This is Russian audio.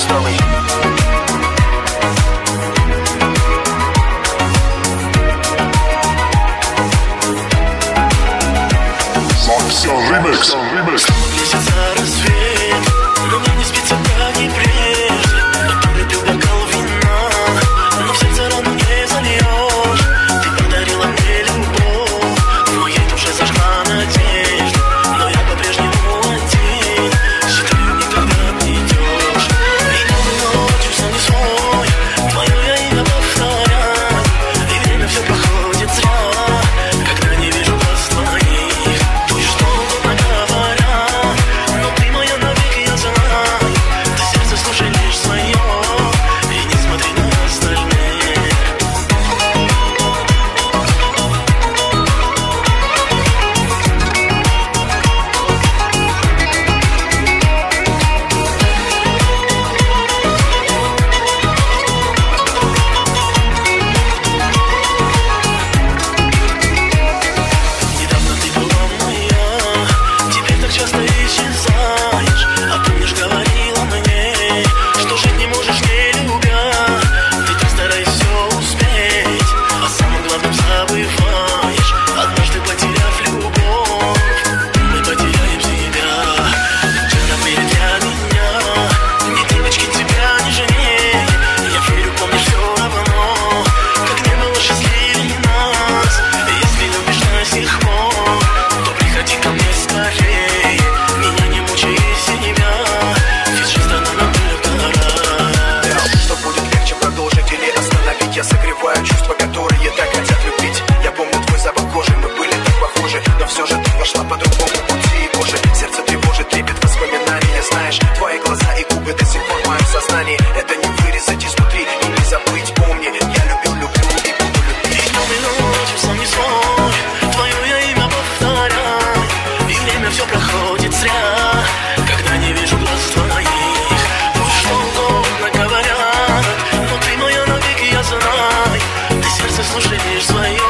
Story. Remix. Месяца рассвет, но мне не спится, как и прежде. Я выпил бокал вина, но в сердце рану не зальешь. Ты подарила мне любовь, в моей душе зажгла надежду. Но я по-прежнему один, считаю, никогда придешь. И новой ночью сон не свой, твое я имя повторяю. И время все проходит зря, когда не вижу глаз твоих. Пусть что угодно говорят, но ты моя навеки, я знаю. Ты сердце слушай лишь свое, и не смотри на остальных. Недавно ты была моя, теперь так часто исчезаешь. А помнишь, говорила мне, что жить не можешь, не любя. Ты так старайся все успеть, а самым главным забываешь. Однажды потеряв любовь, мы потеряем себя. Вчера были для меня, ни девочки тебя не жалеют. Я верю, помнишь все равно, как не было счастливее нас. Если любишь до сих пор, то приходи ко мне скорее. Меня не мучай себя, ведь жизнь дана нам только раз. Что будет легче продолжить или остановить? Я согреваю чувства, которые так хотят любить. Я помню твой запах кожи, мы были так похожи, но все же ты пошла по другому пути. И боже, сердце тревожит, трепет воспоминания. Знаешь, твои глаза и губы до сих пор в моем сознании. Это не вырезать изнутри и не забыть. Помни, я любил, люблю и буду любить. И новой ночью сон не свой, твое я имя повторяю. И время все проходит зря, когда не вижу глаз твоих. Пусть что угодно говорят, но ты моя навеки, я знаю. Ты сердце слушай лишь свое,